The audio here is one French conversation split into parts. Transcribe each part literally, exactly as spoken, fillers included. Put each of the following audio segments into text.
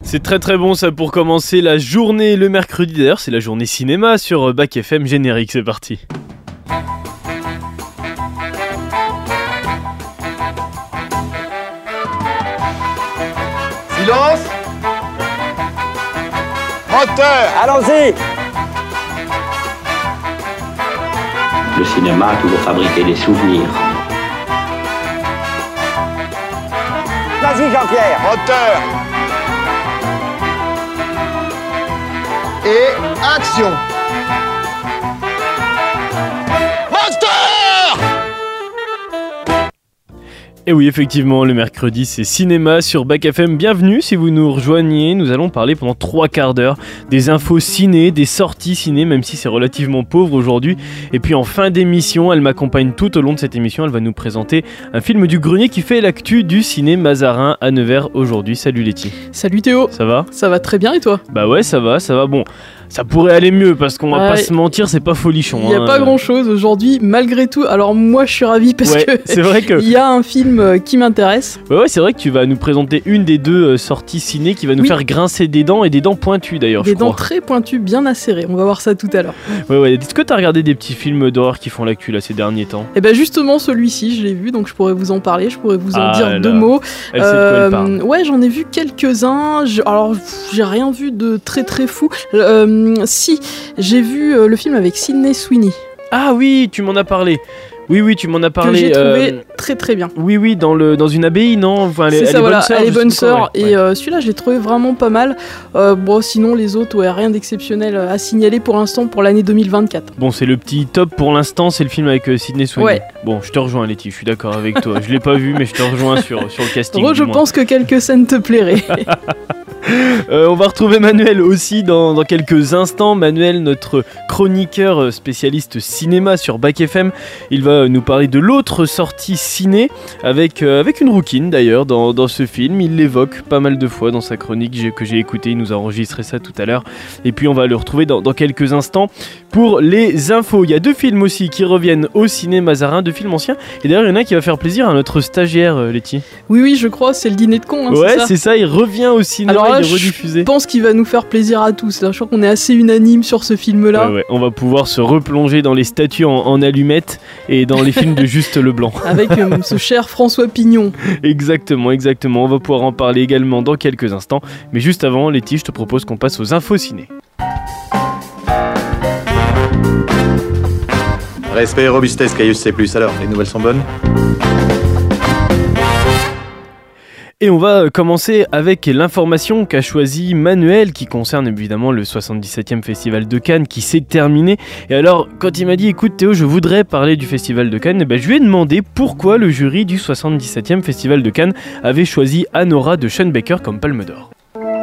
C'est très très bon ça pour commencer la journée le mercredi. D'ailleurs c'est la journée cinéma sur Bac F M. Générique, c'est parti. Silence. Moteur. Allons-y. Le cinéma a toujours fabriqué des souvenirs. Vas-y Jean-Pierre. Moteur. Et action. Et oui, effectivement, le mercredi, c'est cinéma sur Bac F M. Bienvenue si vous nous rejoignez. Nous allons parler pendant trois quarts d'heure des infos ciné, des sorties ciné, même si c'est relativement pauvre aujourd'hui. Et puis en fin d'émission, elle m'accompagne tout au long de cette émission. Elle va nous présenter un film du grenier qui fait l'actu du ciné Mazarin à Nevers aujourd'hui. Salut Letty. Salut Théo. Ça va ? Ça va très bien et toi ? Bah ouais, ça va, ça va. Bon, ça pourrait aller mieux parce qu'on va ouais. pas se mentir, c'est pas folichon. Il n'y a hein. pas grand chose aujourd'hui, malgré tout. Alors moi je suis ravi parce ouais, que c'est vrai que il y a un film qui m'intéresse. Ouais, ouais, c'est vrai que tu vas nous présenter une des deux euh, sorties ciné qui va nous oui. faire grincer des dents et des dents pointues d'ailleurs. Des je dents crois. très pointues, bien acérées. On va voir ça tout à l'heure. Ouais, ouais. Est-ce que t'as regardé des petits films d'horreur qui font l'actu là ces derniers temps ? Et ben justement celui-ci, je l'ai vu, donc je pourrais vous en parler, je pourrais vous en ah, dire là. deux mots. Elle sait de quoi elle parle. Ouais, j'en ai vu quelques-uns. Je... Alors pff, j'ai rien vu de très très fou. Euh, si, j'ai vu euh, le film avec Sydney Sweeney. Ah oui, tu m'en as parlé. Oui, oui, tu m'en as parlé. Que j'ai trouvé euh... très très bien. Oui, oui, dans, le, dans une abbaye, non enfin, elle, C'est elle ça, est voilà, bonne sœur, elle est bonne sœur. ouais. Et ouais. euh, celui-là, je l'ai trouvé vraiment pas mal. Euh, bon, sinon, les autres, ouais, rien d'exceptionnel à signaler pour l'instant pour l'année deux mille vingt-quatre. Bon, c'est le petit top pour l'instant, c'est le film avec euh, Sydney Sweeney. Ouais. Bon, je te rejoins, Letty, je suis d'accord avec toi. Je l'ai pas vu, mais je te rejoins sur, sur le casting. Moi, je moins. pense que quelques scènes te plairaient. Euh, on va retrouver Manuel aussi dans, dans quelques instants. Manuel, notre chroniqueur spécialiste cinéma sur Bac F M, il va nous parler de l'autre sortie ciné avec, euh, avec une rouquine d'ailleurs dans, dans ce film. Il l'évoque pas mal de fois dans sa chronique j'ai, que j'ai écoutée, il nous a enregistré ça tout à l'heure. Et puis on va le retrouver dans, dans quelques instants pour les infos. Il y a deux films aussi qui reviennent au ciné Mazarin, deux films anciens. Et d'ailleurs il y en a un qui va faire plaisir à notre stagiaire, euh, Letty. Oui, oui, je crois, c'est le dîner de con. Hein, ouais, c'est ça, c'est ça, il revient au cinéma. Alors là, il est rediffusé. Je pense qu'il va nous faire plaisir à tous. Là, je crois qu'on est assez unanime sur ce film-là. Ouais, ouais. On va pouvoir se replonger dans les statues en, en allumettes et dans les films de Juste Leblanc. Avec euh, ce cher François Pignon. Exactement, exactement. On va pouvoir en parler également dans quelques instants. Mais juste avant, Letty, je te propose qu'on passe aux infos ciné. Respect et robustesse, Caius C plus. Alors, les nouvelles sont bonnes ? Et on va commencer avec l'information qu'a choisi Manuel qui concerne évidemment le soixante-dix-septième Festival de Cannes qui s'est terminé. Et alors, quand il m'a dit « Écoute Théo, je voudrais parler du Festival de Cannes », eh ben, je lui ai demandé pourquoi le jury du soixante-dix-septième Festival de Cannes avait choisi Anora de Sean Baker comme Palme d'Or.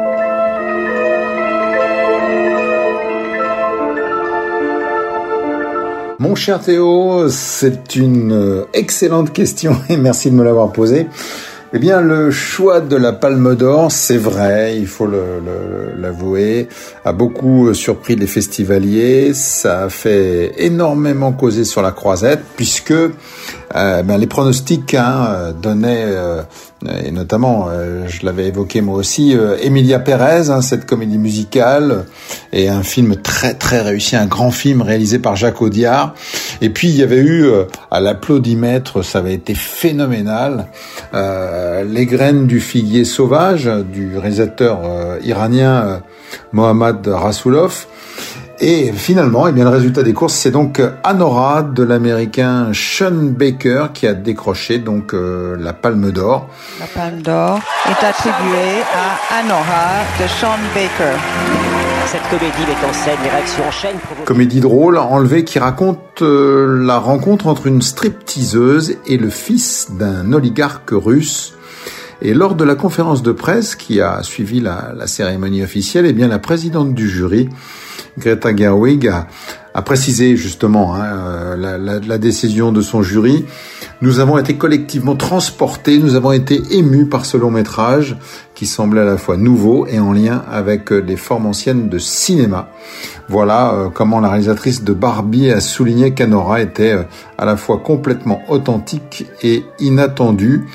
Mon cher Théo, c'est une excellente question et merci de me l'avoir posée. Eh bien, le choix de la Palme d'Or, c'est vrai, il faut le, le, l'avouer, a beaucoup surpris les festivaliers. Ça a fait énormément causer sur la croisette, puisque euh, ben, les pronostics hein, donnaient, euh, et notamment, euh, je l'avais évoqué moi aussi, euh, Emilia Pérez, hein, cette comédie musicale, et un film très très réussi, un grand film réalisé par Jacques Audiard. Et puis, il y avait eu, euh, à l'applaudimètre, ça avait été phénoménal, euh, Les graines du figuier sauvage du réalisateur euh, iranien euh, Mohammad Rasoulov. Et finalement, eh bien, le résultat des courses, c'est donc Anora de l'américain Sean Baker qui a décroché donc euh, la Palme d'Or. La Palme d'Or est attribuée à Anora de Sean Baker. Cette comédie met en scène les réactions en chaîne. Comédie drôle, enlevée, qui raconte euh, la rencontre entre une stripteaseuse et le fils d'un oligarque russe. Et lors de la conférence de presse qui a suivi la, la cérémonie officielle, eh bien la présidente du jury, Greta Gerwig, a, a précisé justement hein, la, la, la décision de son jury. Nous avons été collectivement transportés, nous avons été émus par ce long métrage qui semblait à la fois nouveau et en lien avec les formes anciennes de cinéma. Voilà euh, comment la réalisatrice de Barbie a souligné qu'Anora était euh, à la fois complètement authentique et inattendue.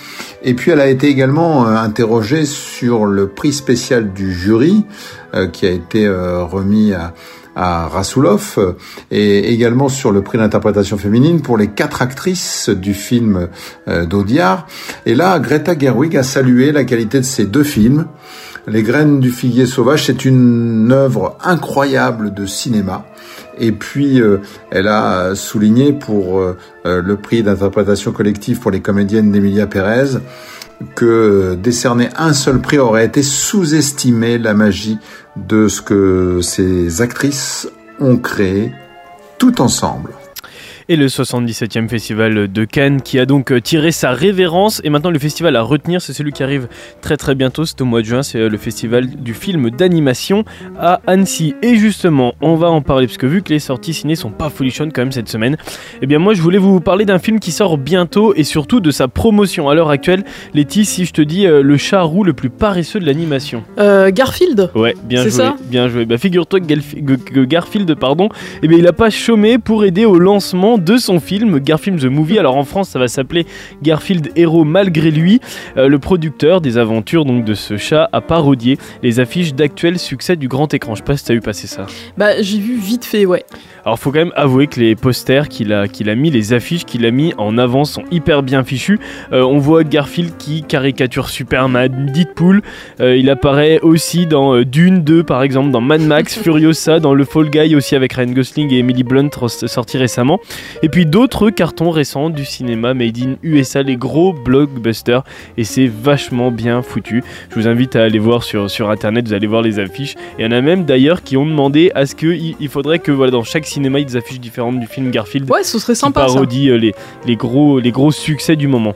Et puis elle a été également euh, interrogée sur le prix spécial du jury euh, qui a été euh, remis à, à Rassoulov euh, et également sur le prix d'interprétation féminine pour les quatre actrices du film euh, d'Audiard. Et là, Greta Gerwig a salué la qualité de ces deux films. Les graines du figuier sauvage, c'est une œuvre incroyable de cinéma. Et puis, euh, elle a souligné pour euh, le prix d'interprétation collective pour les comédiennes d'Emilia Pérez que décerner un seul prix aurait été sous-estimer la magie de ce que ces actrices ont créé tout ensemble. Et le soixante-dix-septième festival de Cannes qui a donc tiré sa révérence. Et maintenant le festival à retenir, c'est celui qui arrive très très bientôt, c'est au mois de juin, c'est le festival du film d'animation à Annecy. Et justement, on va en parler parce que vu que les sorties ciné sont pas folichonnes quand même cette semaine, eh bien moi je voulais vous parler d'un film qui sort bientôt et surtout de sa promotion. À l'heure actuelle, Letty, si je te dis euh, le chat roux le plus paresseux de l'animation. Euh, Garfield. Ouais, bien c'est joué, ça bien joué. Bah figure-toi que, Galfi- que Garfield, pardon, eh bien il a pas chômé pour aider au lancement de son film Garfield the Movie. Alors en France ça va s'appeler Garfield Héros malgré lui. Euh, le producteur des aventures donc de ce chat a parodié les affiches d'actuels succès du grand écran. Je sais pas si t'as vu passer ça. Bah j'ai vu vite fait, ouais. Alors faut quand même avouer que les posters qu'il a, qu'il a mis, les affiches qu'il a mis en avant sont hyper bien fichus. Euh, on voit Garfield qui caricature Superman, Deadpool. Euh, il apparaît aussi dans euh, Dune deux par exemple, dans Mad Max, Furiosa, dans le Fall Guy aussi avec Ryan Gosling et Emily Blunt sorti récemment. Et puis d'autres cartons récents du cinéma made in U S A, les gros blockbusters. Et c'est vachement bien foutu. Je vous invite à aller voir sur, sur internet, vous allez voir les affiches. Et il y en a même d'ailleurs qui ont demandé à ce qu'il il faudrait que voilà, dans chaque cinéma il y ait des affiches différentes du film Garfield. Ouais, ce serait sympa qui parodie ça. Les, les, gros, les gros succès du moment.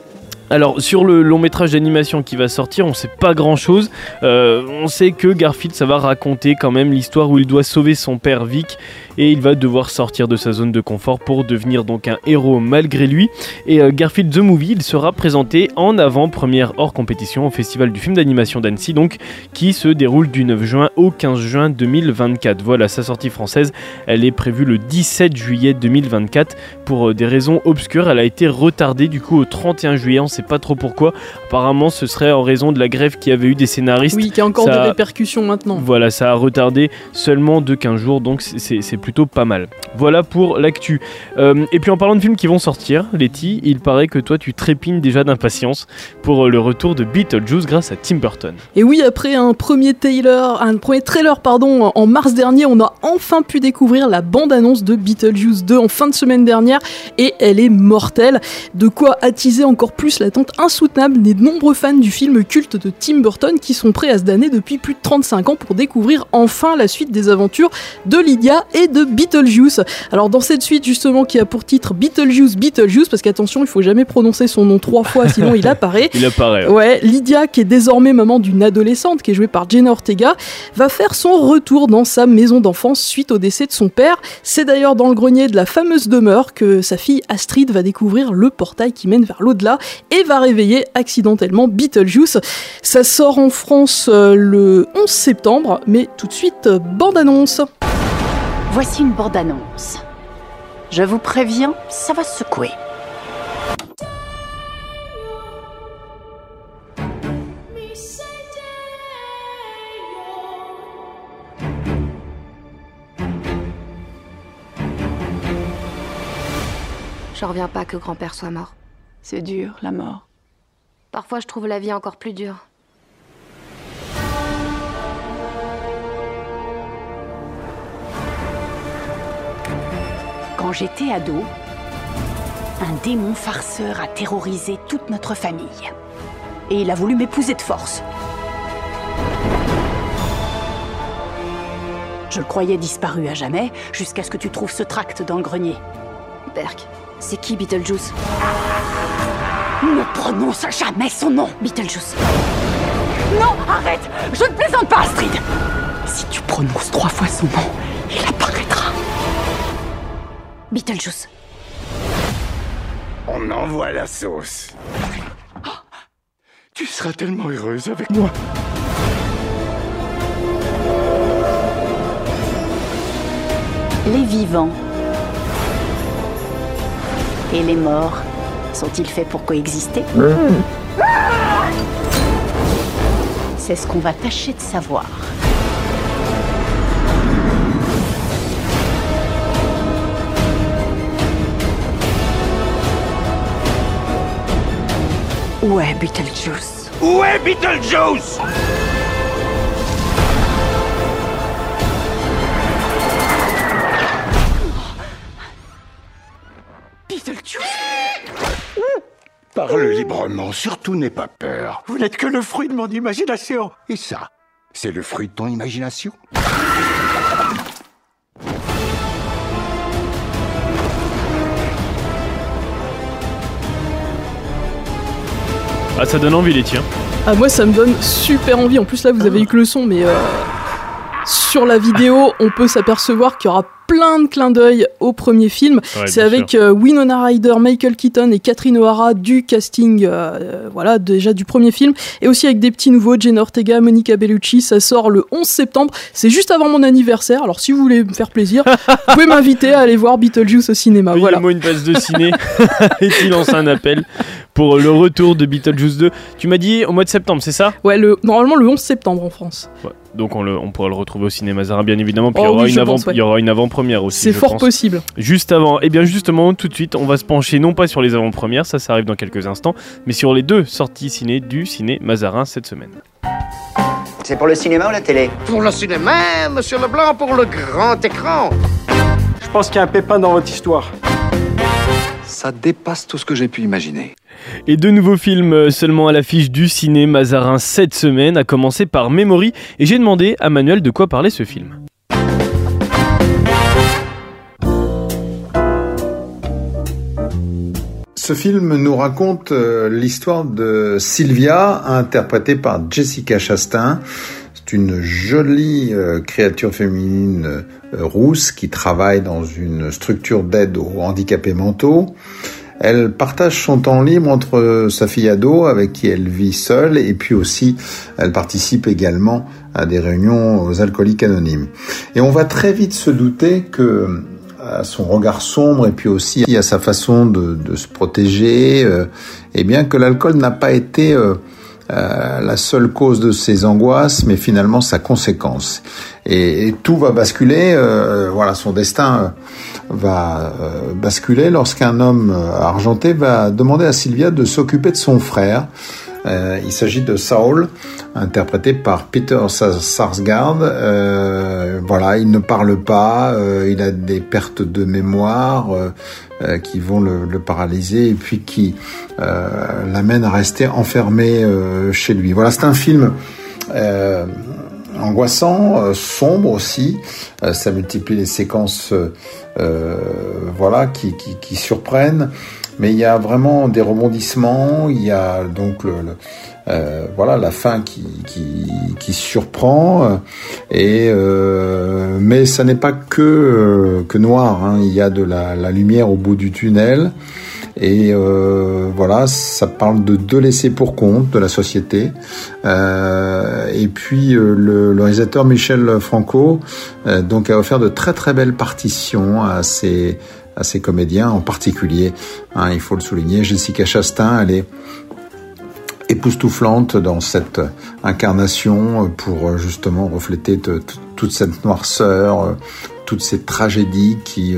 Alors sur le long métrage d'animation qui va sortir, on sait pas grand chose. Euh, on sait que Garfield, ça va raconter quand même l'histoire où il doit sauver son père Vic et il va devoir sortir de sa zone de confort pour devenir donc un héros malgré lui. Et euh, Garfield the Movie, il sera présenté en avant-première hors compétition au Festival du film d'animation d'Annecy, donc qui se déroule du neuf juin au quinze juin deux mille vingt-quatre. Voilà, sa sortie française, elle est prévue le dix-sept juillet deux mille vingt-quatre. Pour euh, des raisons obscures, elle a été retardée du coup au trente et un juillet. On sait pas trop pourquoi. Apparemment, ce serait en raison de la grève qu'il y avait eu des scénaristes. Oui, qui a encore ça, des répercussions maintenant. Voilà, ça a retardé seulement de quinze jours, donc c'est, c'est, c'est plutôt pas mal. Voilà pour l'actu. Euh, et puis en parlant de films qui vont sortir, Letty, il paraît que toi tu trépignes déjà d'impatience pour le retour de Beetlejuice grâce à Tim Burton. Et oui, après un premier trailer, un premier trailer pardon, en mars dernier, on a enfin pu découvrir la bande-annonce de Beetlejuice deux en fin de semaine dernière et elle est mortelle. De quoi attiser encore plus l'attente insoutenable des nombreux fans du film culte de Tim Burton qui sont prêts à se damner depuis plus de trente-cinq ans pour découvrir enfin la suite des aventures de Lydia et de Beetlejuice. Alors dans cette suite justement qui a pour titre Beetlejuice, Beetlejuice, parce qu'attention, il faut jamais prononcer son nom trois fois sinon il apparaît. Il apparaît. Ouais. ouais, Lydia, qui est désormais maman d'une adolescente qui est jouée par Jenna Ortega, va faire son retour dans sa maison d'enfance suite au décès de son père. C'est d'ailleurs dans le grenier de la fameuse demeure que sa fille Astrid va découvrir le portail qui mène vers l'au-delà et va réveiller accidentellement Beetlejuice. Ça sort en France euh, le onze septembre, mais tout de suite, euh, bande-annonce. Voici une bande-annonce. Je vous préviens, ça va secouer. Je reviens pas que grand-père soit mort. C'est dur, la mort. Parfois, je trouve la vie encore plus dure. Quand j'étais ado, un démon farceur a terrorisé toute notre famille. Et il a voulu m'épouser de force. Je le croyais disparu à jamais, jusqu'à ce que tu trouves ce tract dans le grenier. Berk, c'est qui Beetlejuice? Ne prononce jamais son nom. Beetlejuice. Non, arrête! Je ne plaisante pas, Astrid! Si tu prononces trois fois son nom, il apparaîtra. Beetlejuice. On envoie la sauce. Oh, tu seras tellement heureuse avec moi. Les vivants et les morts Sont-ils faits pour coexister? C'est ce qu'on va tâcher de savoir. Où est Beetlejuice? Où est Beetlejuice? Beetlejuice? Parle librement, surtout n'aie pas peur. Vous n'êtes que le fruit de mon imagination. Et ça, c'est le fruit de ton imagination? Ah, ça donne envie les tiens. Ah, moi ça me donne super envie. En plus là vous avez eu que le son, mais euh, sur la vidéo on peut s'apercevoir qu'il y aura plein de clins d'œil au premier film. Ouais, c'est avec euh, Winona Ryder, Michael Keaton et Catherine O'Hara du casting, euh, voilà, déjà du premier film, et aussi avec des petits nouveaux, Jenna Ortega, Monica Bellucci. Ça sort le onze septembre. C'est juste avant mon anniversaire. Alors si vous voulez me faire plaisir, vous pouvez m'inviter à aller voir Beetlejuice au cinéma. Voilà. Payez-moi une passe de ciné et tu lances un appel pour le retour de Beetlejuice deux. Tu m'as dit au mois de septembre, c'est ça? Ouais, le, normalement le onze septembre en France. Ouais. Donc on, le, on pourra le retrouver au ciné Mazarin bien évidemment, puis oh, il y aura oui, une avant, pense, ouais. il y aura une avant-première aussi. C'est je fort pense. possible. Juste avant, et bien justement tout de suite on va se pencher non pas sur les avant-premières, ça ça arrive dans quelques instants, mais sur les deux sorties ciné du ciné Mazarin cette semaine. C'est pour le cinéma ou la télé? Pour le cinéma, monsieur Leblanc, pour le grand écran. Je pense qu'il y a un pépin dans votre histoire. Ça dépasse tout ce que j'ai pu imaginer. Et deux nouveaux films seulement à l'affiche du ciné Mazarin cette semaine, à commencer par Memory, et j'ai demandé à Manuel de quoi parlait ce film. Ce film nous raconte euh, l'histoire de Sylvia, interprétée par Jessica Chastain. C'est une jolie euh, créature féminine euh, rousse qui travaille dans une structure d'aide aux handicapés mentaux. Elle partage son temps libre entre sa fille ado, avec qui elle vit seule, et puis aussi, elle participe également à des réunions aux alcooliques anonymes. Et on va très vite se douter que, à son regard sombre, et puis aussi à sa façon de, de se protéger, euh, eh bien que l'alcool n'a pas été euh, euh, la seule cause de ses angoisses, mais finalement sa conséquence. Et, et tout va basculer, euh, voilà, son destin euh, va euh, basculer lorsqu'un homme euh, argenté va demander à Sylvia de s'occuper de son frère. Euh, il s'agit de Saul, interprété par Peter Sarsgaard. Euh, voilà, il ne parle pas, euh, il a des pertes de mémoire euh, euh, qui vont le, le paralyser et puis qui euh, l'amènent à rester enfermé euh, chez lui. Voilà, c'est un film euh, angoissant, euh, sombre aussi. Euh, ça multiplie les séquences, euh, voilà, qui, qui, qui surprennent. Mais il y a vraiment des rebondissements. Il y a donc le, le euh, voilà la fin qui qui, qui surprend. Et euh, mais ça n'est pas que euh, que noir. Hein. Il y a de la, la lumière au bout du tunnel. Et euh, voilà, ça parle de deux laissés pour compte de la société. Euh, et puis euh, le, le réalisateur Michel Franco euh, donc a offert de très très belles partitions à ses à ses comédiens, en particulier, hein, il faut le souligner, Jessica Chastain, elle est époustouflante dans cette incarnation pour justement refléter t- t- toute cette noirceur, toutes ces tragédies qui,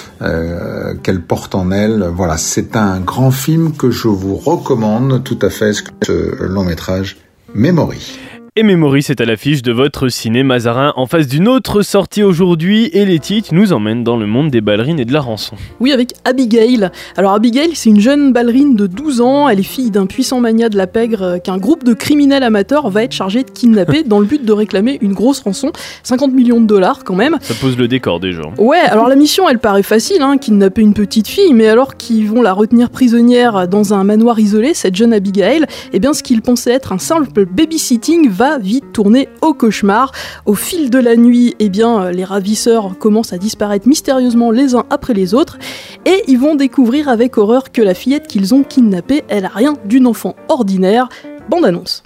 euh, qu'elle porte en elle. Voilà, c'est un grand film que je vous recommande tout à fait, ce long métrage Memory. Et Memory, c'est à l'affiche de votre ciné Mazarin en face d'une autre sortie aujourd'hui, et les titres nous emmènent dans le monde des ballerines et de la rançon. Oui, avec Abigail. Alors Abigail, c'est une jeune ballerine de douze ans, elle est fille d'un puissant mania de la pègre euh, qu'un groupe de criminels amateurs va être chargé de kidnapper dans le but de réclamer une grosse rançon, cinquante millions de dollars quand même. Ça pose le décor déjà. Ouais, alors la mission elle paraît facile, hein, kidnapper une petite fille, mais alors qu'ils vont la retenir prisonnière dans un manoir isolé, cette jeune Abigail, eh bien ce qu'ils pensaient être un simple babysitting va vite tourner au cauchemar. Au fil de la nuit, eh bien, les ravisseurs commencent à disparaître mystérieusement les uns après les autres, et ils vont découvrir avec horreur que la fillette qu'ils ont kidnappée, elle a rien d'une enfant ordinaire. Bande annonce.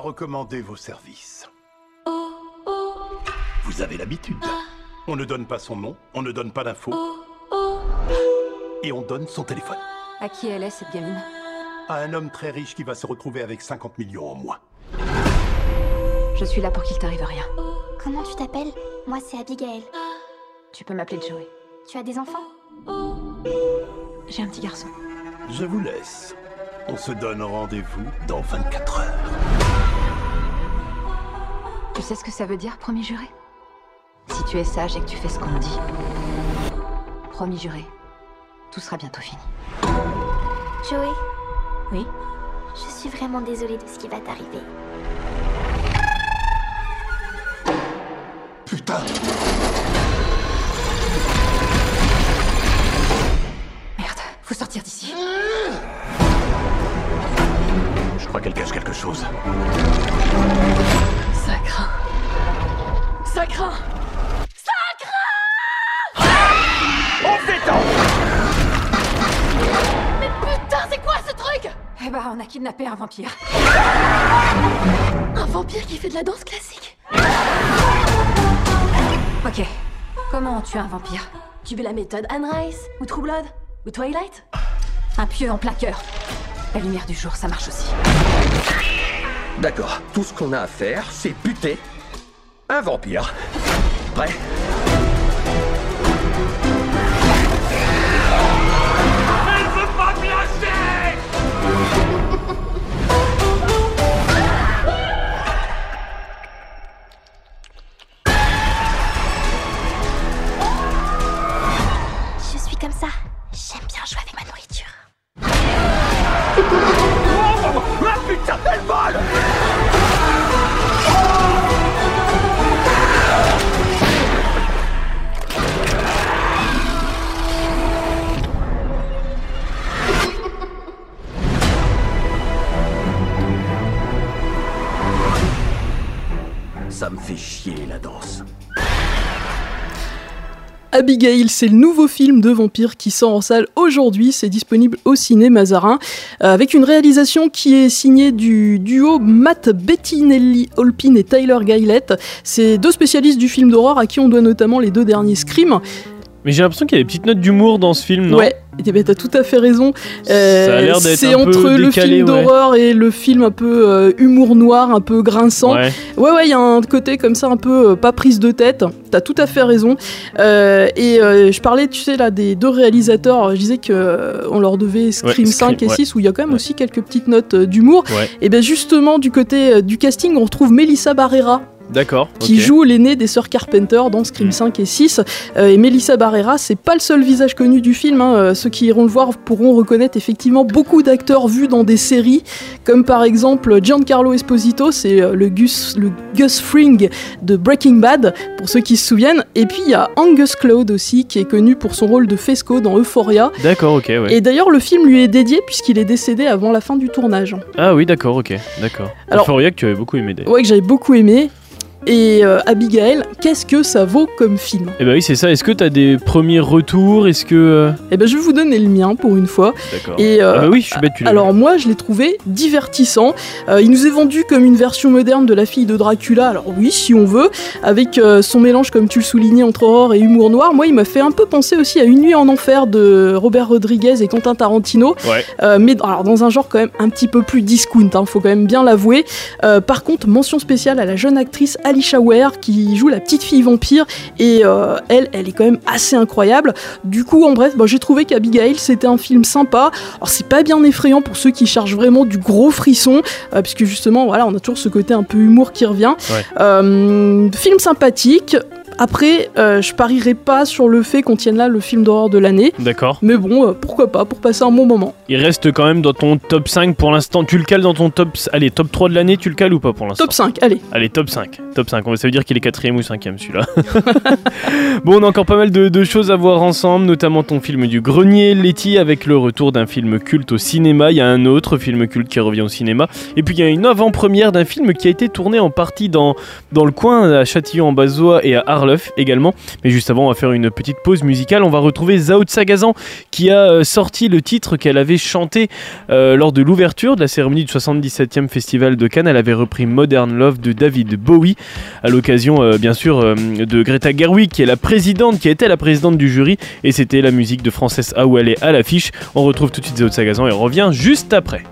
recommander vos services. Vous avez l'habitude. On ne donne pas son nom, on ne donne pas d'infos. Et on donne son téléphone. À qui elle est, cette gamine? À un homme très riche qui va se retrouver avec cinquante millions en moins. Je suis là pour qu'il t'arrive rien. Comment tu t'appelles? Moi, c'est Abigail. Tu peux m'appeler Joey. Tu as des enfants? J'ai un petit garçon. Je vous laisse. On se donne rendez-vous dans vingt-quatre heures. Tu sais ce que ça veut dire, promis juré? Si tu es sage et que tu fais ce qu'on dit, promis juré, tout sera bientôt fini. Joey? Oui? Je suis vraiment désolée de ce qui va t'arriver. Putain! Merde, faut sortir d'ici. Je crois qu'elle cache quelque chose. Ça craint. Ça craint. Ça craint. On s'étend! Mais putain, c'est quoi ce truc? Eh ben, on a kidnappé un vampire. Un vampire qui fait de la danse classique? Ok, comment on tue un vampire? Tu veux la méthode Anne Rice? Ou True Blood? Ou Twilight? Un pieu en plein cœur. La lumière du jour, ça marche aussi. D'accord, tout ce qu'on a à faire, c'est buter un vampire. Prêt? Elle veut pas me lâcher! Je suis comme ça. J'aime bien jouer avec ma nourriture. Oh, ah putain, elle vole! Ça me fait chier la danse. Abigail, c'est le nouveau film de vampire qui sort en salle aujourd'hui. C'est disponible au ciné Mazarin, euh, avec une réalisation qui est signée du duo Matt Bettinelli-Olpin et Tyler Gillett. C'est deux spécialistes du film d'horreur à qui on doit notamment les deux derniers Scream. Mais j'ai l'impression qu'il y a des petites notes d'humour dans ce film, non? Ouais, et ben, t'as tout à fait raison. Euh, Ça a l'air d'être c'est un entre peu le décalé, film d'horreur ouais. et le film un peu euh, humour noir, un peu grinçant. Ouais, ouais, ouais, il y a un côté comme ça un peu euh, pas prise de tête. T'as tout à fait raison. Euh, et euh, je parlais, tu sais, là, des deux réalisateurs. Je disais qu'on euh, leur devait Scream ouais, cinq Scream, et six, ouais. où il y a quand même Ouais. aussi quelques petites notes euh, d'humour. Ouais. Et bien justement, du côté euh, du casting, on retrouve Melissa Barrera, D'accord. qui ok. joue l'aînée des sœurs Carpenter dans Scream cinq et six. Euh, et Melissa Barrera, c'est pas le seul visage connu du film. Hein. Euh, ceux qui iront le voir pourront reconnaître effectivement beaucoup d'acteurs vus dans des séries, comme par exemple Giancarlo Esposito, c'est euh, le Gus, le Gus Fring de Breaking Bad, pour ceux qui se souviennent. Et puis il y a Angus Cloud aussi, qui est connu pour son rôle de Fesco dans Euphoria. D'accord, ok, ouais. Et d'ailleurs, le film lui est dédié puisqu'il est décédé avant la fin du tournage. Ah oui, d'accord, ok, d'accord. Alors- Euphoria que tu avais beaucoup aimé d'ailleurs. Ouais, que j'avais beaucoup aimé. Et euh, Abigail, qu'est-ce que ça vaut comme film? Eh ben oui, c'est ça. Est-ce que t'as des premiers retours? Est-ce que... euh, Eh ben, je vais vous donner le mien pour une fois. D'accord. Et, euh, Ah bah oui, je suis bête, tu l'as Alors moi, je l'ai trouvé divertissant. Euh, il nous est vendu comme une version moderne de La fille de Dracula. Alors oui, si on veut, avec euh, son mélange, comme tu le soulignais, entre horreur et humour noir. Moi, il m'a fait un peu penser aussi à Une nuit en enfer de Robert Rodriguez et Quentin Tarantino. Ouais. Euh, mais alors, dans un genre quand même un petit peu plus discount, hein, faut quand même bien l'avouer. Euh, par contre, mention spéciale à la jeune actrice Alicia Ware qui joue la petite fille vampire, et euh, elle, elle est quand même assez incroyable. Du coup, en bref, bah, j'ai trouvé qu'Abigail, c'était un film sympa. Alors, c'est pas bien effrayant pour ceux qui cherchent vraiment du gros frisson, euh, puisque justement, voilà, on a toujours ce côté un peu humour qui revient. Ouais. Euh, film sympathique. Après, euh, je parierai pas sur le fait qu'on tienne là le film d'horreur de l'année. D'accord. Mais bon, euh, pourquoi pas, pour passer un bon moment. Il reste quand même dans ton top cinq pour l'instant. Tu le cales dans ton top... Allez, top trois de l'année, tu le cales ou pas pour l'instant? Top cinq, allez. Allez, top cinq. Top cinq. Ça veut dire qu'il est quatrième ou cinquième celui-là. Bon, on a encore pas mal de, de choses à voir ensemble, notamment ton film du grenier, Letty, avec le retour d'un film culte au cinéma. Il y a un autre film culte qui revient au cinéma. Et puis il y a une avant-première d'un film qui a été tourné en partie dans, dans le coin, à Châtillon-en-Bazois et à Arles Love également. Mais juste avant, on va faire une petite pause musicale. On va retrouver Zao Sagazan qui a euh, sorti le titre qu'elle avait chanté euh, lors de l'ouverture de la cérémonie du soixante-dix-septième Festival de Cannes. Elle avait repris Modern Love de David Bowie à l'occasion euh, bien sûr euh, de Greta Gerwig qui est la présidente, qui était la présidente du jury, et c'était la musique de Frances Houelley à l'affiche. On retrouve tout de suite Zao Sagazan et on revient juste après.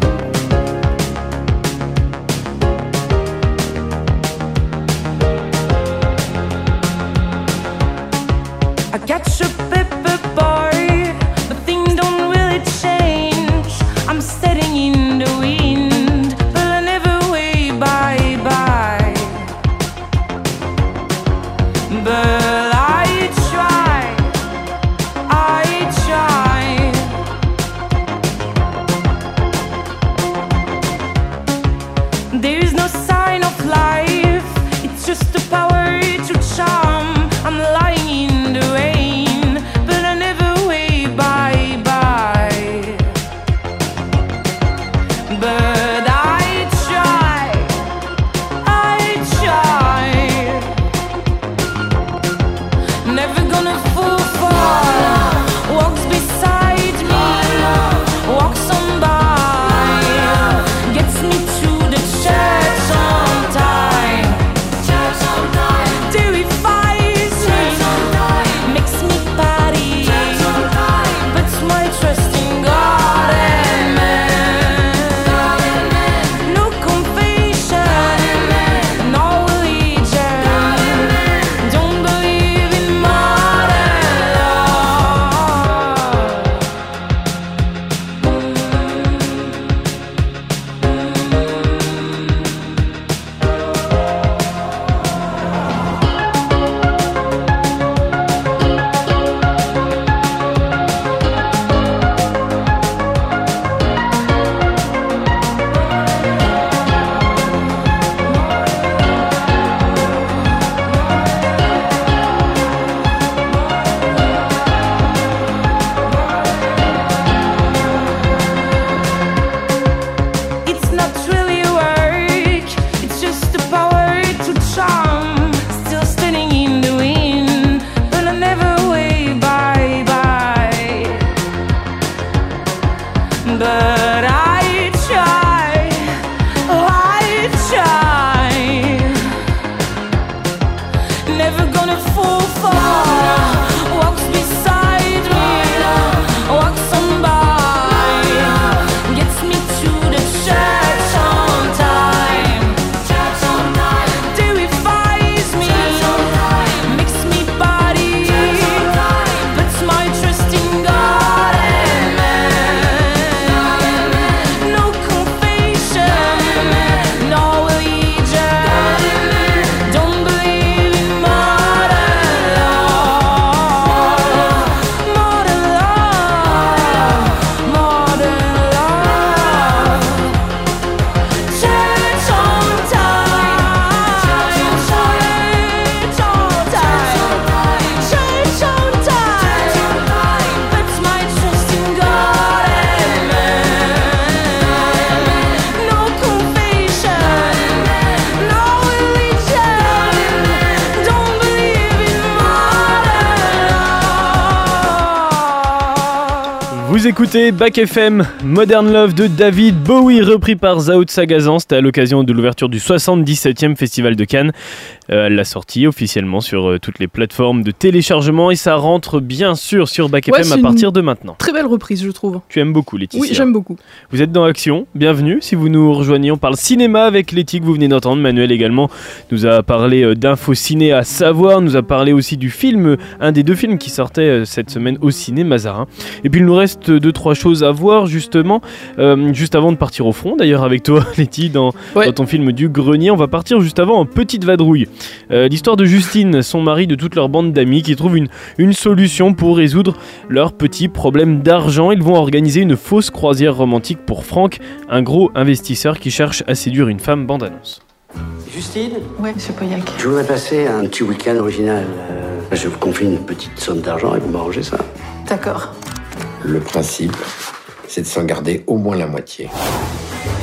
Vous écoutez Back F M, Modern Love de David Bowie, repris par Zao Sagazan. C'était à l'occasion de l'ouverture du soixante-dix-septième Festival de Cannes. Euh, elle l'a sorti officiellement sur euh, toutes les plateformes de téléchargement et ça rentre bien sûr sur Back ouais, F M à partir de maintenant. Très belle reprise, je trouve. Tu aimes beaucoup, Laetitia? Oui, j'aime beaucoup. Vous êtes dans Action, bienvenue. Si vous nous rejoignez, on parle cinéma avec Letty que vous venez d'entendre. Manuel également nous a parlé euh, d'info ciné à savoir, nous a parlé aussi du film, euh, un des deux films qui sortait euh, cette semaine au ciné, Mazarin. Et puis il nous reste deux, trois choses à voir justement, euh, juste avant de partir au front d'ailleurs avec toi Letty dans, ouais. dans ton film du grenier. On va partir juste avant en petite vadrouille. Euh, l'histoire de Justine, son mari, de toute leur bande d'amis qui trouvent une, une solution pour résoudre leurs petits problèmes d'argent. Ils vont organiser une fausse croisière romantique pour Franck, un gros investisseur qui cherche à séduire une femme. Bande annonce. Justine? Ouais, monsieur Pauillac. Je voudrais passer un petit week-end original. Euh, je vous confie une petite somme d'argent et vous m'arrangez ça. D'accord. Le principe, c'est de s'en garder au moins la moitié.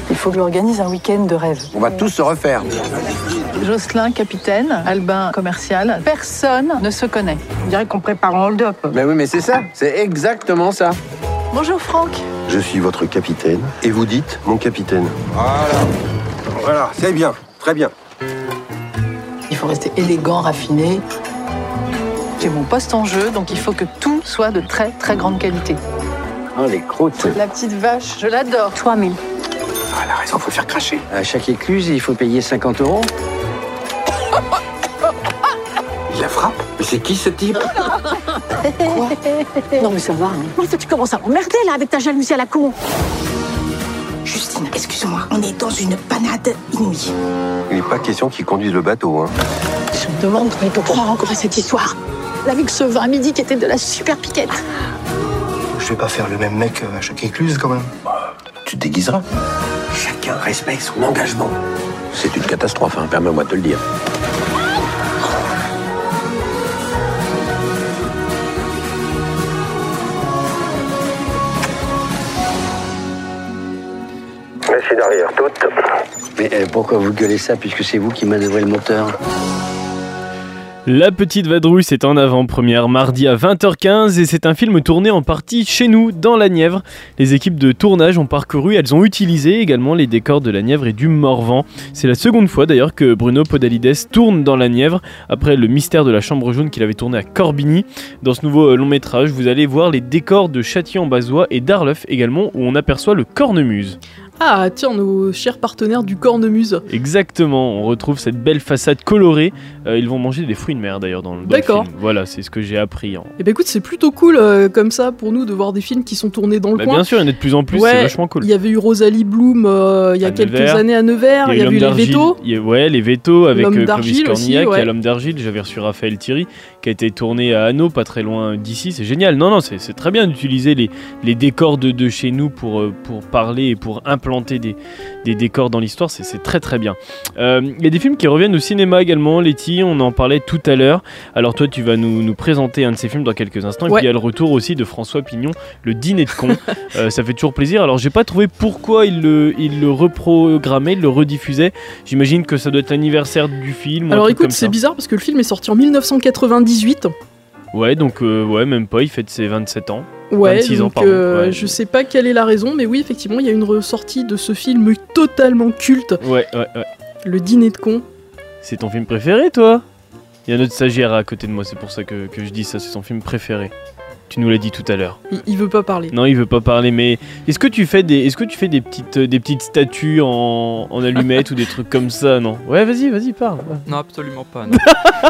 Il faut que j'organise un week-end de rêve. On va tous se refaire. Jocelyn, capitaine, Albin, commercial. Personne ne se connaît. On dirait qu'on prépare un hold-up. Mais oui, mais c'est ça, c'est exactement ça. Bonjour Franck. Je suis votre capitaine, et vous dites mon capitaine. Voilà, voilà, c'est bien, très bien. Il faut rester élégant, raffiné. J'ai mon poste en jeu, donc il faut que tout soit de très très grande qualité. Oh, les croûtes. La petite vache, je l'adore. trois mille. Ah, elle a raison, faut le faire cracher. À chaque écluse, il faut payer cinquante euros. Il la frappe? Mais c'est qui ce type? Quoi? Non mais ça va. Hein. Mais toi, tu commences à m'emmerder là avec ta jalousie à la con. Justine, excuse-moi, on est dans une panade inouïe. Il n'est pas question qu'il conduise le bateau, hein. Je me demande comment il peut croire encore à cette histoire. La vie que ce vin à midi qui était de la super piquette. Je vais pas faire le même mec à chaque écluse, quand même. Bah, tu te déguiseras. Chacun respecte son engagement. C'est une catastrophe, hein, permets-moi de te le dire. Merci derrière, toutes. Mais euh, pourquoi vous gueulez ça, puisque c'est vous qui manœuvrez le moteur? La Petite Vadrouille, c'est en avant-première mardi à vingt heures quinze et c'est un film tourné en partie chez nous, dans la Nièvre. Les équipes de tournage ont parcouru, elles ont utilisé également les décors de la Nièvre et du Morvan. C'est la seconde fois d'ailleurs que Bruno Podalides tourne dans la Nièvre, après Le Mystère de la Chambre Jaune qu'il avait tourné à Corbigny. Dans ce nouveau long métrage, vous allez voir les décors de Châtillon-en-Bazois et d'Arleuf également, où on aperçoit le Cornemuse. Ah tiens, nos chers partenaires du Cornemuse. Exactement, on retrouve cette belle façade colorée. Euh, ils vont manger des fruits de mer d'ailleurs dans, dans le film. D'accord. Voilà, c'est ce que j'ai appris. En... Et bah écoute, c'est plutôt cool euh, comme ça pour nous de voir des films qui sont tournés dans le bah, coin. Bien sûr, il y en a de plus en plus, ouais, c'est vachement cool. Il y avait eu Rosalie Bloom euh, il y a à quelques Nevers. années à Nevers, il y, y a eu les Vétos. Y a, ouais, les Vétos avec L'homme euh, Clovis d'argile Cornillac, aussi, ouais. il y a L'Homme d'Argile, j'avais reçu Raphaël Thierry, qui a été tourné à Hanau, pas très loin d'ici, c'est génial. Non, non, c'est, c'est très bien d'utiliser les, les décors de, de chez nous pour, pour parler et pour implanter des, des décors dans l'histoire, c'est, c'est très très bien. Il euh, y a des films qui reviennent au cinéma également, Letty, on en parlait tout à l'heure. Alors toi, tu vas nous, nous présenter un de ces films dans quelques instants, et ouais. puis il y a le retour aussi de François Pignon, Le Dîner de cons. euh, ça fait toujours plaisir. Alors j'ai pas trouvé pourquoi il le, il le reprogrammait, il le rediffusait. J'imagine que ça doit être l'anniversaire du film. Alors écoute, c'est bizarre parce que le film est sorti en dix-neuf cent quatre-vingt-dix-huit. Ouais, donc euh, ouais, même pas, il fête ses vingt-sept ans. Ouais, vingt-six donc, ans, pardon. Euh, ouais. Je sais pas quelle est la raison, mais oui, effectivement, il y a une ressortie de ce film totalement culte. Ouais, ouais, ouais. Le Dîner de cons. C'est ton film préféré, toi? Il y a notre stagiaire à côté de moi, c'est pour ça que, que je dis ça, c'est son film préféré. Tu nous l'as dit tout à l'heure. Il, il veut pas parler. Non, il veut pas parler, mais est-ce que tu fais des, est-ce que tu fais des petites, des petites statues en, en allumettes ou des trucs comme ça, non? Ouais, vas-y, vas-y, parle. Non, absolument pas. Non.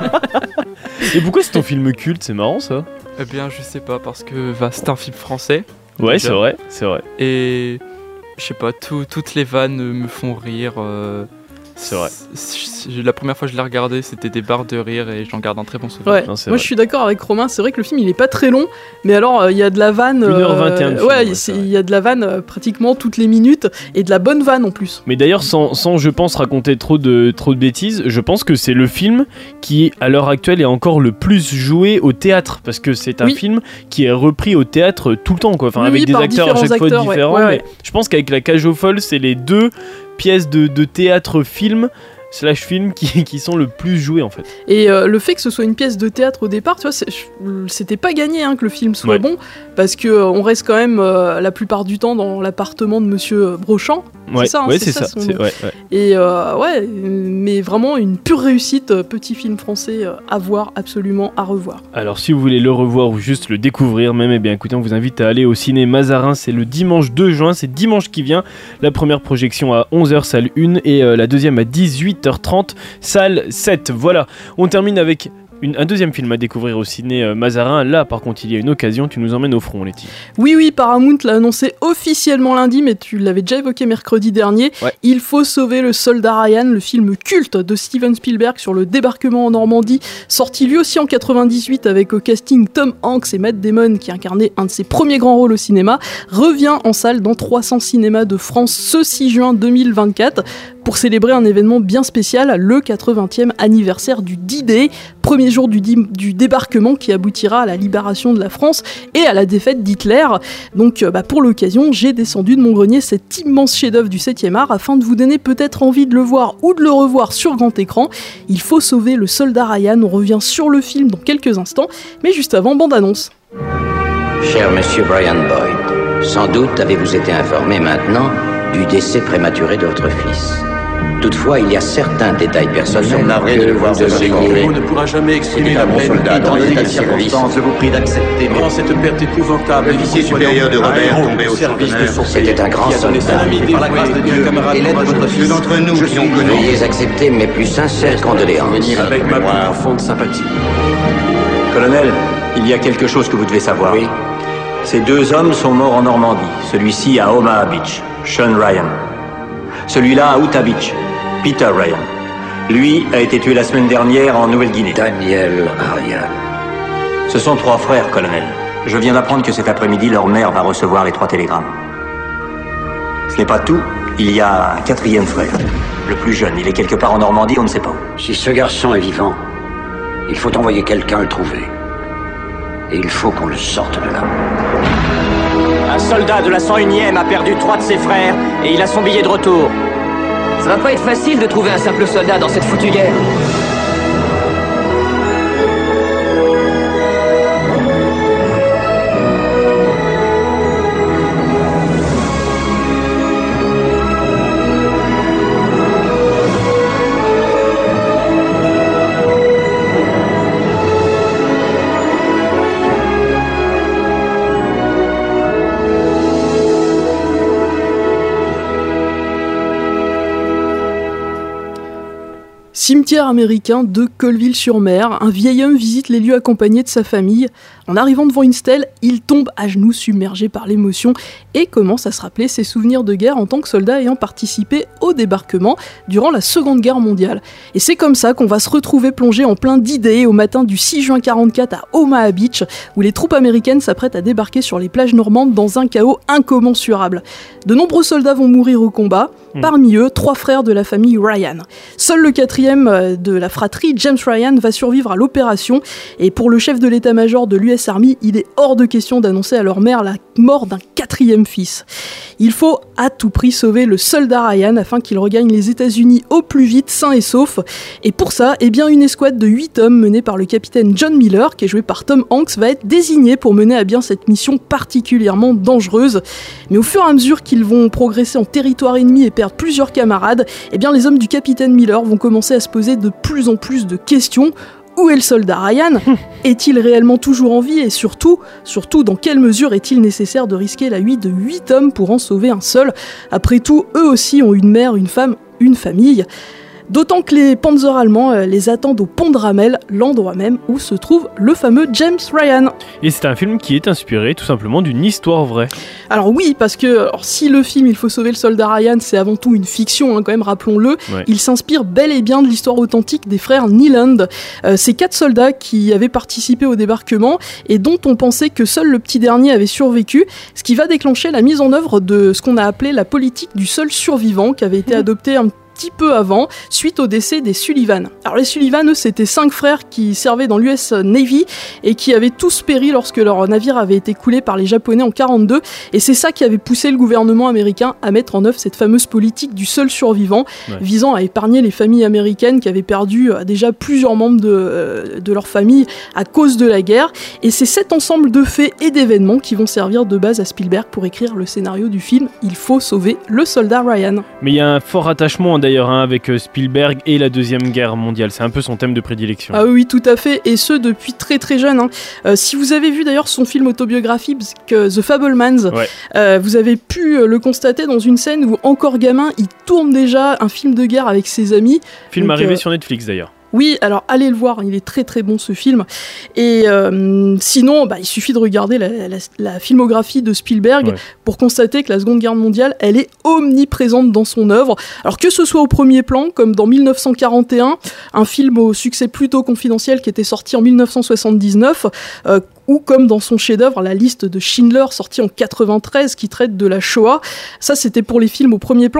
Et pourquoi c'est ton film culte? C'est marrant, ça. Eh bien, je sais pas, parce que bah, c'est un film français. Ouais, déjà. c'est vrai, c'est vrai. Et je sais pas, tout, toutes les vannes me font rire. Euh... C'est vrai. C'est, la première fois que je l'ai regardé, c'était des barres de rire et j'en garde un très bon souvenir. Ouais. Non, Moi, je suis d'accord avec Romain. C'est vrai que le film, il est pas très long, mais alors il euh, y a de la vanne. une heure vingt et un. Euh, ouais, il y a de la vanne euh, pratiquement toutes les minutes et de la bonne vanne en plus. Mais d'ailleurs, sans, sans, je pense, raconter trop de, trop de bêtises, je pense que c'est le film qui, à l'heure actuelle, est encore le plus joué au théâtre, parce que c'est un oui. film qui est repris au théâtre tout le temps, quoi. Enfin, oui, avec oui, des acteurs à chaque acteurs, fois différents. Ouais, ouais, mais ouais. Je pense qu'avec La Cage aux Folles, c'est les deux pièces de, de théâtre-film slash film qui, qui sont le plus joués en fait. Et euh, le fait que ce soit une pièce de théâtre au départ, tu vois, c'est, c'était pas gagné hein, que le film soit ouais. bon, parce que euh, on reste quand même euh, la plupart du temps dans l'appartement de Monsieur Brochant. Ouais, c'est ça, hein, ouais, c'est, c'est ça. ça c'est, ouais, ouais. Et euh, ouais, mais vraiment une pure réussite, petit film français euh, à voir, absolument à revoir. Alors si vous voulez le revoir ou juste le découvrir même, eh bien écoutez, on vous invite à aller au ciné Mazarin, c'est le dimanche deux juin, c'est dimanche qui vient. La première projection à onze heures salle un et euh, la deuxième à dix-huit heures trente salle sept. Voilà, on termine avec Une, un deuxième film à découvrir au ciné euh, Mazarin. Là par contre il y a une occasion, tu nous emmènes au front, Letty. Oui oui, Paramount l'a annoncé officiellement lundi, mais tu l'avais déjà évoqué mercredi dernier. Ouais. Il faut sauver le soldat Ryan, le film culte de Steven Spielberg sur le débarquement en Normandie, sorti lui aussi en quatre-vingt-dix-huit avec au casting Tom Hanks et Matt Damon qui incarnait un de ses premiers grands rôles au cinéma, revient en salle dans trois cents cinémas de France ce six juin deux mille vingt-quatre pour célébrer un événement bien spécial, le quatre-vingtième anniversaire du D-Day. premier jour du, di- du débarquement qui aboutira à la libération de la France et à la défaite d'Hitler. Donc euh, bah, pour l'occasion, j'ai descendu de mon grenier cet immense chef-d'œuvre du septième art afin de vous donner peut-être envie de le voir ou de le revoir sur grand écran. Il faut sauver le soldat Ryan. On revient sur le film dans quelques instants, mais juste avant, bande-annonce. Cher monsieur Brian Boyd, sans doute avez-vous été informé maintenant du décès prématuré de votre fils. Toutefois, il y a certains détails personnels que vous devriez... On ne pourra jamais exprimer la bon peine soldat dans dans l'état les de service. Je vous prie d'accepter. Durant cette perte épouvantable, L'officier supérieur de Robert tombé au service de son C'était un grand soldat. Par la grâce de Dieu, camarade, Et l'aide de votre Ceux d'entre nous qui ont connu. Veuillez accepter mes plus sincères condoléances. avec ma plus profonde sympathie. Colonel, il y a quelque chose que vous devez savoir. Oui. Ces deux hommes sont morts en Normandie. Celui-ci à Omaha Beach, Sean Ryan. Celui-là à Utah Beach, Peter Ryan. Lui a été tué la semaine dernière en Nouvelle-Guinée. Daniel Ryan. Ce sont trois frères, colonel. Je viens d'apprendre que cet après-midi, leur mère va recevoir les trois télégrammes. Ce n'est pas tout. Il y a un quatrième frère. Le plus jeune, il est quelque part en Normandie, on ne sait pas où. Si ce garçon est vivant, il faut envoyer quelqu'un le trouver. Et il faut qu'on le sorte de là. Un soldat de la cent unième a perdu trois de ses frères et il a son billet de retour. Ça va pas être facile de trouver un simple soldat dans cette foutue guerre. Cimetière américain de Colville-sur-Mer, un vieil homme visite les lieux accompagné de sa famille. En arrivant devant une stèle, il tombe à genoux submergé par l'émotion et commence à se rappeler ses souvenirs de guerre en tant que soldat ayant participé au débarquement durant la Seconde Guerre mondiale. Et c'est comme ça qu'on va se retrouver plongé en plein D-Day au matin du six juin quarante-quatre à Omaha Beach, où les troupes américaines s'apprêtent à débarquer sur les plages normandes dans un chaos incommensurable. De nombreux soldats vont mourir au combat, mmh. parmi eux, trois frères de la famille Ryan. Seul le quatrième de la fratrie, James Ryan, va survivre à l'opération, et pour le chef de l'état-major de l'U S Army, il est hors de question d'annoncer à leur mère la mort d'un quatrième fils. Il faut à tout prix sauver le soldat Ryan afin qu'il regagne les États-Unis au plus vite, sain et sauf. Et pour ça, eh bien, une escouade de huit hommes menée par le capitaine John Miller, qui est joué par Tom Hanks, va être désignée pour mener à bien cette mission particulièrement dangereuse. Mais au fur et à mesure qu'ils vont progresser en territoire ennemi et perdre plusieurs camarades, eh bien, les hommes du capitaine Miller vont commencer à se poser de plus en plus de questions. Où est le soldat Ryan ? Est-il réellement toujours en vie ? Et surtout, surtout, dans quelle mesure est-il nécessaire de risquer la vie de huit hommes pour en sauver un seul ? Après tout, eux aussi ont une mère, une femme, une famille. D'autant que les panzers allemands euh, les attendent au pont de Ramel, l'endroit même où se trouve le fameux James Ryan. Et c'est un film qui est inspiré tout simplement d'une histoire vraie. Alors oui, parce que alors, si le film Il faut sauver le soldat Ryan, c'est avant tout une fiction, hein, quand même, rappelons-le, ouais. Il s'inspire bel et bien de l'histoire authentique des frères Neeland. Euh, ces quatre soldats qui avaient participé au débarquement et dont on pensait que seul le petit dernier avait survécu, ce qui va déclencher la mise en œuvre de ce qu'on a appelé la politique du seul survivant, qui avait été adoptée un petit peu avant, suite au décès des Sullivan. Alors les Sullivan, eux, c'était cinq frères qui servaient dans l'U S Navy et qui avaient tous péri lorsque leur navire avait été coulé par les Japonais en quarante-deux, et c'est ça qui avait poussé le gouvernement américain à mettre en œuvre cette fameuse politique du seul survivant, ouais. visant à épargner les familles américaines qui avaient perdu euh, déjà plusieurs membres de, euh, de leur famille à cause de la guerre, et c'est cet ensemble de faits et d'événements qui vont servir de base à Spielberg pour écrire le scénario du film Il faut sauver le soldat Ryan. Mais il y a un fort attachement d'ailleurs Hein, avec Spielberg et la Deuxième Guerre mondiale. C'est un peu son thème de prédilection. Ah oui, tout à fait, et ce depuis très très jeune. Hein. Euh, si vous avez vu d'ailleurs son film autobiographique The Fabelmans, ouais. euh, vous avez pu le constater dans une scène où, encore gamin, il tourne déjà un film de guerre avec ses amis. Film Donc, arrivé euh, sur Netflix d'ailleurs. Oui, alors allez le voir, il est très très bon ce film. Et euh, sinon, bah, il suffit de regarder la, la, la filmographie de Spielberg ouais. pour constater que la Seconde Guerre mondiale, elle est omniprésente dans son œuvre. Alors que ce soit au premier plan, comme dans mille neuf cent quarante et un, un film au succès plutôt confidentiel qui était sorti en mille neuf cent soixante-dix-neuf, euh, ou comme dans son chef-d'œuvre, La liste de Schindler, sorti en quatre-vingt-treize, qui traite de la Shoah. Ça, c'était pour les films au premier plan, mais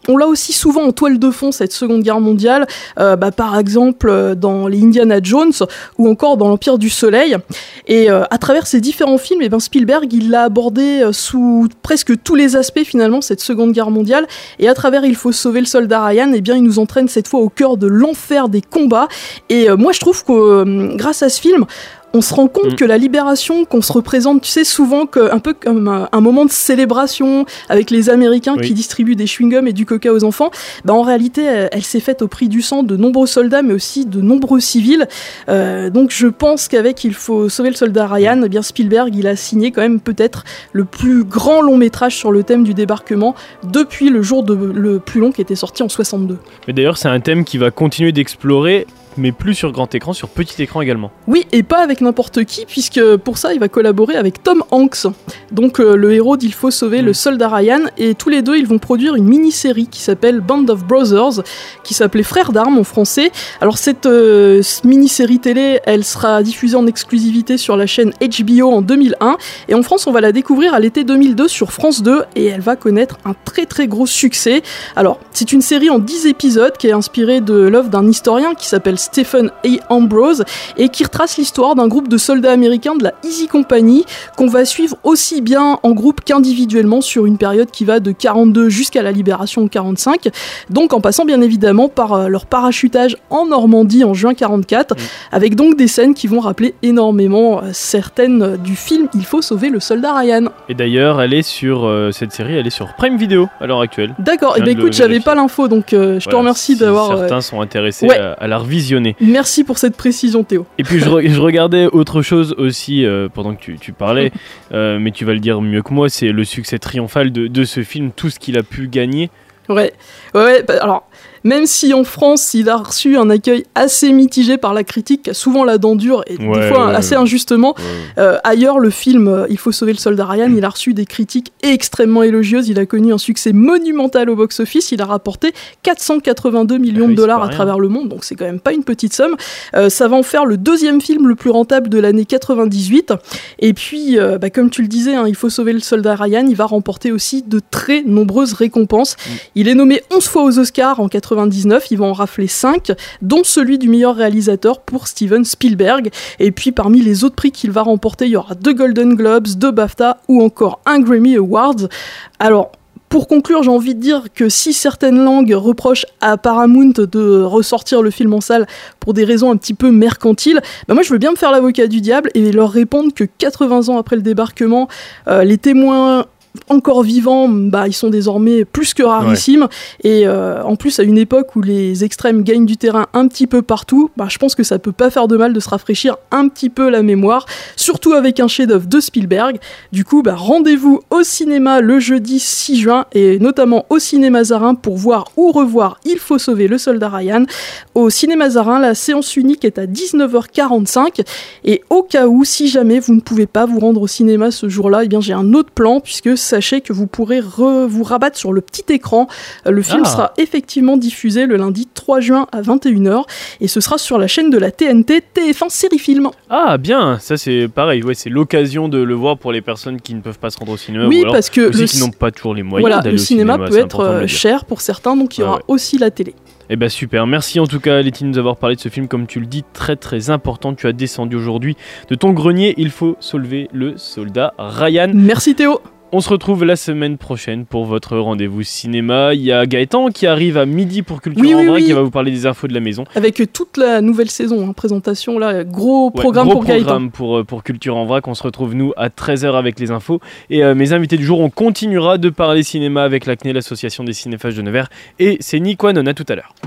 on l'a aussi souvent en toile de fond, cette Seconde Guerre mondiale, euh, bah, par exemple euh, dans les Indiana Jones ou encore dans l'Empire du Soleil. Et euh, à travers ces différents films, eh ben Spielberg, il l'a abordé euh, sous presque tous les aspects finalement, cette Seconde Guerre mondiale. Et à travers Il faut sauver le soldat Ryan, eh bien, il nous entraîne cette fois au cœur de l'enfer des combats. Et euh, moi, je trouve que euh, grâce à ce film, on se rend compte mmh. que la libération qu'on se représente, tu sais, souvent que, un peu comme un, un moment de célébration avec les Américains oui. qui distribuent des chewing-gums et du coca aux enfants, bah en réalité, elle, elle s'est faite au prix du sang de nombreux soldats, mais aussi de nombreux civils. Euh, donc je pense qu'avec Il faut sauver le soldat Ryan, eh bien Spielberg, il a signé quand même peut-être le plus grand long métrage sur le thème du débarquement depuis le jour de, le plus long qui était sorti en soixante-deux. Mais d'ailleurs, c'est un thème qui va continuer d'explorer, mais plus sur grand écran, sur petit écran également. Oui, et pas avec n'importe qui, puisque pour ça, il va collaborer avec Tom Hanks, donc euh, le héros d'Il faut sauver mmh. le soldat Ryan, et tous les deux, ils vont produire une mini-série qui s'appelle Band of Brothers, qui s'appelait Frères d'armes en français. Alors cette euh, mini-série télé, elle sera diffusée en exclusivité sur la chaîne H B O en deux mille un, et en France, on va la découvrir à l'été deux mille deux sur France deux, et elle va connaître un très très gros succès. Alors, c'est une série en dix épisodes qui est inspirée de l'œuvre d'un historien qui s'appelle Stephen A. Ambrose et qui retrace l'histoire d'un groupe de soldats américains de la Easy Company qu'on va suivre aussi bien en groupe qu'individuellement sur une période qui va de quarante-deux jusqu'à la libération en quarante-cinq, donc en passant bien évidemment par euh, leur parachutage en Normandie en juin quarante-quatre, mmh. avec donc des scènes qui vont rappeler énormément euh, certaines euh, du film Il faut sauver le soldat Ryan. Et d'ailleurs, elle est sur euh, cette série, elle est sur Prime Video à l'heure actuelle. D'accord, et ben écoute, j'avais pas l'info, donc euh, je voilà, te remercie si d'avoir... Certains euh... sont intéressés ouais. à, à la revisionner. Merci pour cette précision, Théo. Et puis je, re- je regardais autre chose aussi euh, pendant que tu, tu parlais, euh, mais tu vas le dire mieux que moi, c'est le succès triomphal de, de ce film, tout ce qu'il a pu gagner. Ouais, ouais, ouais bah, alors... Même si en France, il a reçu un accueil assez mitigé par la critique, qui a souvent la dent dure et ouais, des fois ouais, assez ouais. injustement. Ouais. Euh, ailleurs, le film euh, Il faut sauver le soldat Ryan, il a reçu des critiques extrêmement élogieuses. Il a connu un succès monumental au box-office. Il a rapporté quatre cent quatre-vingt-deux millions de dollars à travers le monde, donc c'est quand même pas une petite somme. Euh, ça va en faire le deuxième film le plus rentable de l'année quatre-vingt-dix-huit. Et puis, euh, bah, comme tu le disais, hein, Il faut sauver le soldat Ryan, il va remporter aussi de très nombreuses récompenses. Mm. Il est nommé onze fois aux Oscars en quatre-vingt-dix-neuf. Il va en rafler cinq, dont celui du meilleur réalisateur pour Steven Spielberg. Et puis parmi les autres prix qu'il va remporter, il y aura deux Golden Globes, deux BAFTA ou encore un Grammy Awards. Alors, pour conclure, j'ai envie de dire que si certaines langues reprochent à Paramount de ressortir le film en salle pour des raisons un petit peu mercantiles, bah moi je veux bien me faire l'avocat du diable et leur répondre que quatre-vingts ans après le débarquement, euh, les témoins encore vivants, bah, ils sont désormais plus que rarissimes. Ouais. Et euh, en plus, à une époque où les extrêmes gagnent du terrain un petit peu partout, bah, je pense que ça peut pas faire de mal de se rafraîchir un petit peu la mémoire, surtout avec un chef-d'œuvre de Spielberg. Du coup, bah, rendez-vous au cinéma le jeudi six juin, et notamment au Cinéma Zarin pour voir ou revoir Il faut sauver le soldat Ryan. Au Cinéma Zarin, la séance unique est à dix-neuf heures quarante-cinq, et au cas où, si jamais vous ne pouvez pas vous rendre au cinéma ce jour-là, eh bien, j'ai un autre plan, puisque sachez que vous pourrez re- vous rabattre sur le petit écran. Le film ah. sera effectivement diffusé le lundi trois juin à vingt et une heures, et ce sera sur la chaîne de la T N T, T F un Série Film. Ah bien, ça c'est pareil, ouais, c'est l'occasion de le voir pour les personnes qui ne peuvent pas se rendre au cinéma, oui, ou alors parce que aussi le qui n'ont pas toujours les moyens voilà, d'aller le au cinéma. Le cinéma peut être cher pour certains, donc il y aura ah ouais. aussi la télé. Eh ben super, merci en tout cas Letty de nous avoir parlé de ce film, comme tu le dis, très très important. Tu as descendu aujourd'hui de ton grenier, Il faut sauver le soldat Ryan. Merci Théo. On se retrouve la semaine prochaine pour votre rendez-vous cinéma. Il y a Gaëtan qui arrive à midi pour Culture oui, en oui, Vrac, oui. qui va vous parler des infos de la maison. Avec toute la nouvelle saison, hein, présentation, là, gros ouais, programme gros pour Gaëtan. programme pour, pour Culture en Vrac. On se retrouve nous à treize heures avec les infos. Et euh, mes invités du jour, on continuera de parler cinéma avec l'A C N E, l'association des cinéphages de Nevers. Et c'est Nick Wanon, à tout à l'heure.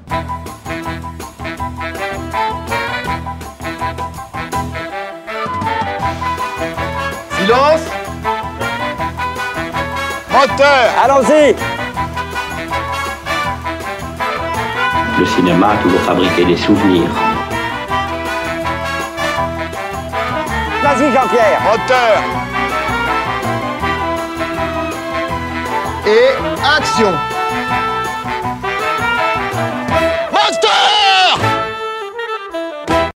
Silence! Moteur! Allons-y! Le cinéma a toujours fabriqué des souvenirs. Vas-y, Jean-Pierre! Moteur! Et action!